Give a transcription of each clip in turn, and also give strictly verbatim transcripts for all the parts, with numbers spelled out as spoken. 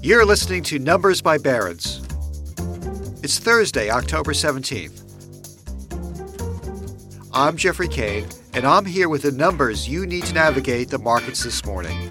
You're listening to Numbers by Barron's. It's Thursday, October seventeenth. I'm Jeffrey Kane, and I'm here with the numbers you need to navigate the markets this morning.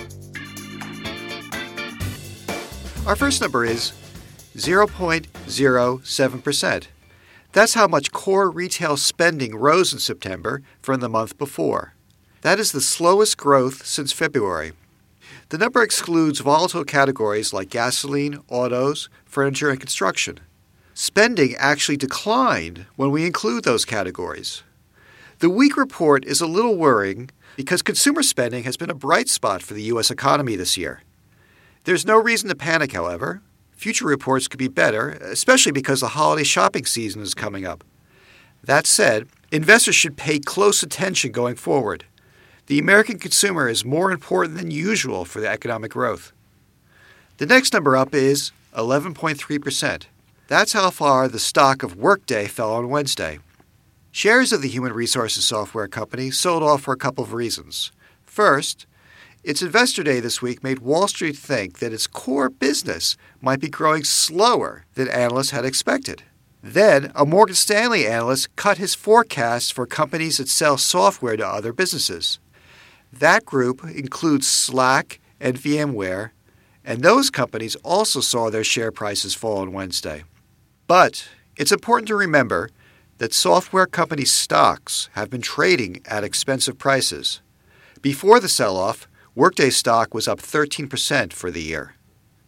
Our first number is zero point zero seven percent. That's how much core retail spending rose in September from the month before. That is the slowest growth since February. The number excludes volatile categories like gasoline, autos, furniture, and construction. Spending actually declined when we include those categories. The weak report is a little worrying because consumer spending has been a bright spot for the U S economy this year. There's no reason to panic, however. Future reports could be better, especially because the holiday shopping season is coming up. That said, investors should pay close attention going forward. The American consumer is more important than usual for the economic growth. The next number up is eleven point three percent. That's how far the stock of Workday fell on Wednesday. Shares of the human resources software company sold off for a couple of reasons. First, its investor day this week made Wall Street think that its core business might be growing slower than analysts had expected. Then, a Morgan Stanley analyst cut his forecast for companies that sell software to other businesses. That group includes Slack and VMware, and those companies also saw their share prices fall on Wednesday. But it's important to remember that software company stocks have been trading at expensive prices. Before the sell-off, Workday stock was up thirteen percent for the year.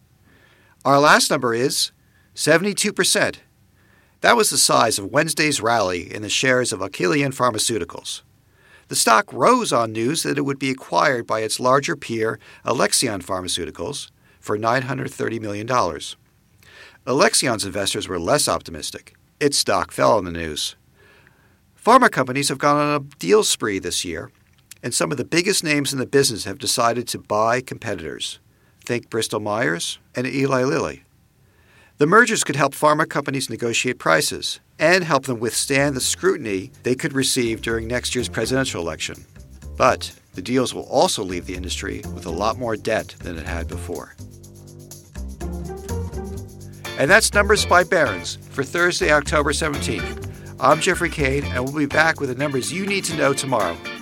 Our last number is seventy-two percent. That was the size of Wednesday's rally in the shares of Actelion Pharmaceuticals. The stock rose on news that it would be acquired by its larger peer, Alexion Pharmaceuticals, for nine hundred thirty million dollars. Alexion's investors were less optimistic. Its stock fell on the news. Pharma companies have gone on a deal spree this year, and some of the biggest names in the business have decided to buy competitors. Think Bristol Myers and Eli Lilly. The mergers could help pharma companies negotiate prices and help them withstand the scrutiny they could receive during next year's presidential election. But the deals will also leave the industry with a lot more debt than it had before. And that's Numbers by Barron's for Thursday, October seventeenth. I'm Jeffrey Kane, and we'll be back with the numbers you need to know tomorrow.